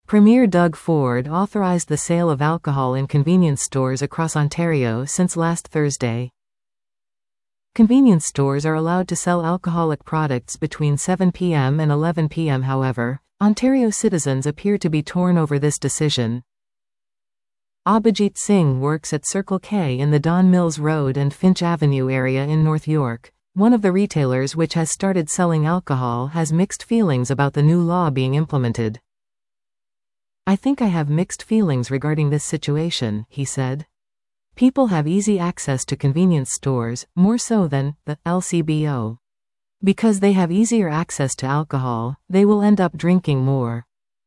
Premier Doug Ford authorized the sale of alcohol in convenience stores across Ontario since last Thursday. Convenience stores are allowed to sell alcoholic products between 7 p.m. and 11 p.m. However, Ontario citizens appear to be torn over this decision. Abhijit Singh works at Circle K in the Don Mills Road and Finch Avenue area in North York. One of the retailers which has started selling alcohol has mixed feelings about the new law being implemented. "I think I have mixed feelings regarding this situation," he said. "People have easy access to convenience stores, more so than the LCBO. Because they have easier access to alcohol, they will end up drinking more."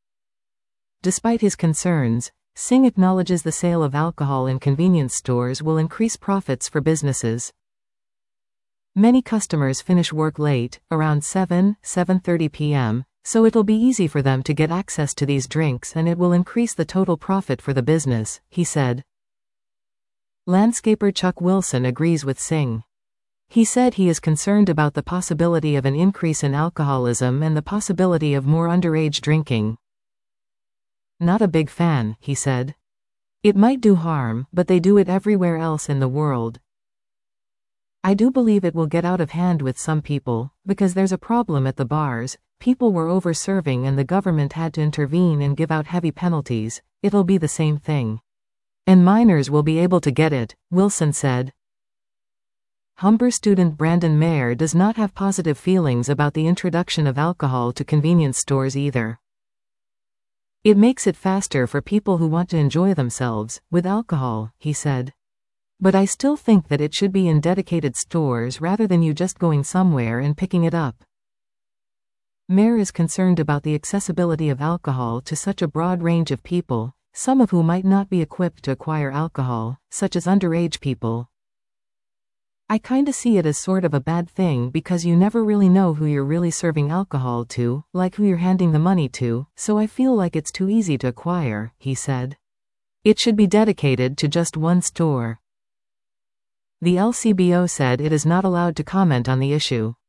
Despite his concerns, Singh acknowledges the sale of alcohol in convenience stores will increase profits for businesses. Many customers finish work late, around 7:30 p.m., so it'll be easy for them to get access to these drinks and it will increase the total profit for the business, he said. Landscaper Chuck Wilson agrees with Singh. He said he is concerned about the possibility of an increase in alcoholism and the possibility of more underage drinking. "Not a big fan," he said. "It might do harm, but they do it everywhere else in the world. I do believe it will get out of hand with some people, because there's a problem at the bars. People were over-serving and the government had to intervene and give out heavy penalties. It'll be the same thing. And minors will be able to get it," Wilson said. Humber student Brandon Mayer does not have positive feelings about the introduction of alcohol to convenience stores either. "It makes it faster for people who want to enjoy themselves with alcohol," he said. "But I still think that it should be in dedicated stores rather than you just going somewhere and picking it up." Mayer is concerned about the accessibility of alcohol to such a broad range of people, some of who might not be equipped to acquire alcohol, such as underage people. "I kinda see it as sort of a bad thing because you never really know who you're really serving alcohol to, like who you're handing the money to, so I feel like it's too easy to acquire," he said. "It should be dedicated to just one store." The LCBO said it is not allowed to comment on the issue.